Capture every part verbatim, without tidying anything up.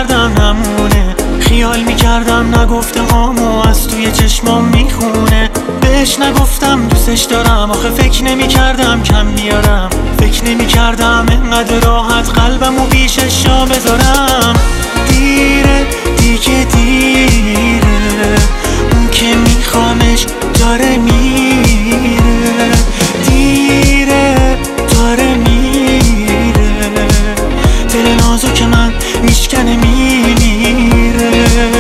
میکردم نمونه، خیال میکردم نگفته هامو از توی چشمام میخونه. بهش نگفتم دوستش دارم، آخه فکر نمیکردم کم بیارم، فکر نمیکردم انقدر راحت قلبمو پیشش جا بذارم. دیره دیگه دیره، اون که میخوامش داره میره، دیره داره میره، دل نازو که من میشکنه میمیره.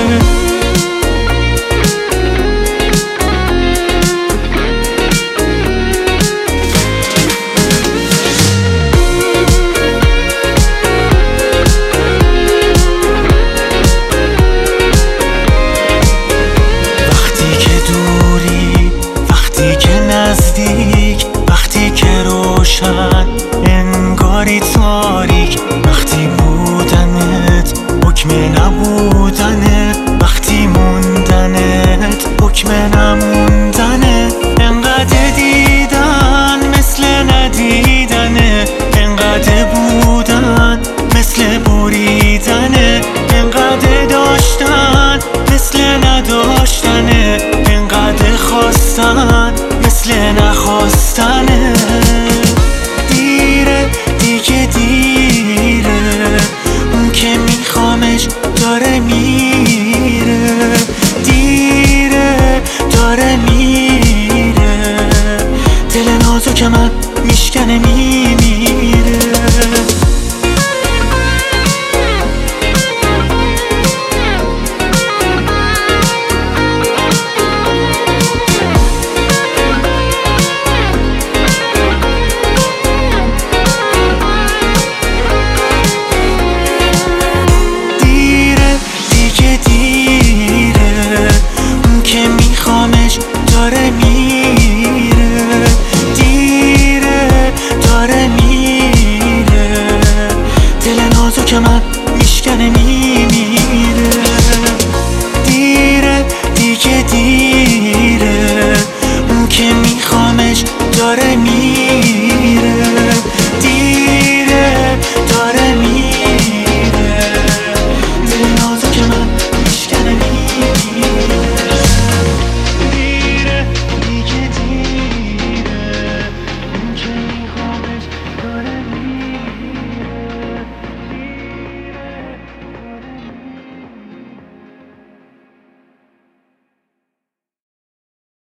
وقتی که روشن انگاری تاریک، وقتی بودنت حکم نبودنه، وقتی موندنت حکم نموندنه. انقدر دیدن مثل ندیدنه، انقدر بودن مثل بریدنه، انقدر داشتن مثل نداشتنه، انقدر خواستن مثل نخواستنه. دیره دیگه دیره، اون که میخوامش داره میره، دیره داره میره، دل نازو که من میشکنه میمیره. داره میره، دیره داره میره، دل نازو که من میشکنه میمیره. دیره دیگه دیره، اون که میخوامش داره میره.